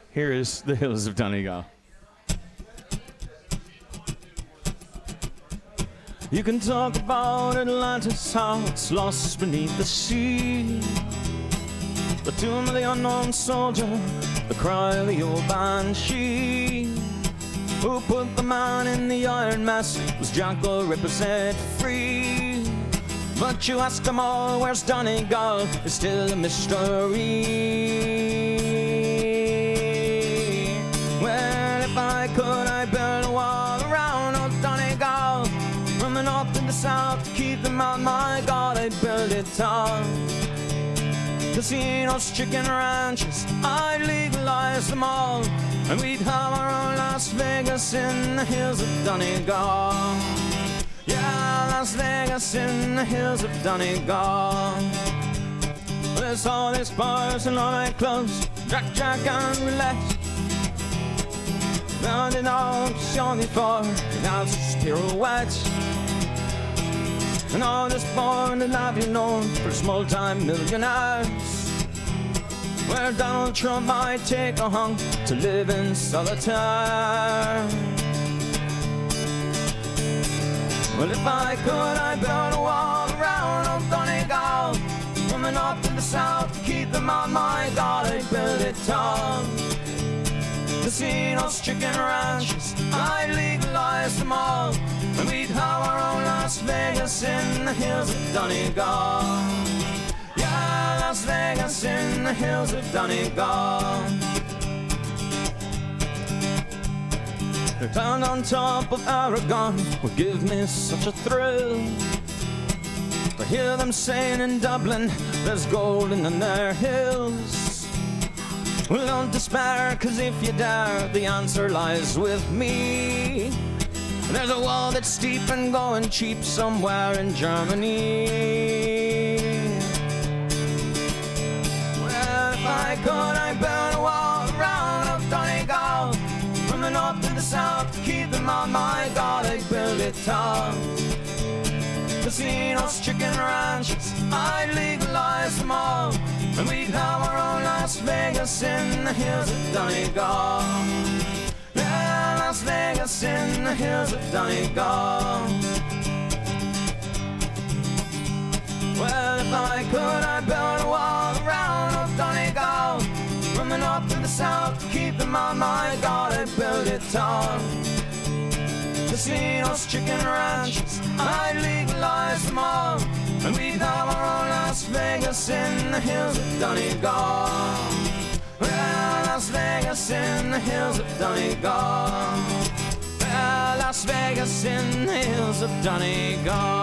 Here is the hills of Donegal. You can talk about Atlantis, how it's lost beneath the sea. The tomb of the unknown soldier, the cry of the old banshee. Who put the man in the iron mask? Was Jack the Ripper set free? But you ask them all, where's Donegal? It's still a mystery. Well, if I could, I'd build a wall around old Donegal. From the north to the south, to keep them out, my God, I'd build it tall. Casinos, chicken ranches, I'd legalize them all. And we'd have our own Las Vegas in the hills of Donegal. Yeah, Las Vegas in the hills of Donegal. There's all these bars and all night clubs, blackjack and roulette. Round it all, Shawnee Ford, and houses pirouette. And all this born and I've been known for small-time millionaires. Where Donald Trump might take a hunk to live in solitaire. Well, if I could, I'd build a wall around old Donegal. From the north to the south, to keep them out, my God, I'd build it tall. Casinos, chicken ranches, I'd legalize them all. And we'd have our own Las Vegas in the hills of Donegal. Yeah, Las Vegas in the hills of Donegal. The town on top of Aragon would give me such a thrill. To hear them saying in Dublin, there's gold in their hills. Well, don't despair, cause if you dare, the answer lies with me. There's a wall that's steep and going cheap somewhere in Germany. Well, if I could, I'd build a wall around old Donegal. From the north to the south, to keep them out, my God, I'd build it tall. Casinos, chicken ranches, I'd legalize them all. And we'd have our own Las Vegas in the hills of Donegal. Yeah, Las Vegas in the hills of Donegal. Well, if I could, I'd build a wall around old Donegal. From the north to the south, to keep them out, my God, I'd build it tall. Casinos, chicken ranches, I'd legalize them all. And we'd have our own Las Vegas in the hills of Donegal. Well, Las Vegas in the hills of Donegal. Well, Las Vegas in the hills of Donegal.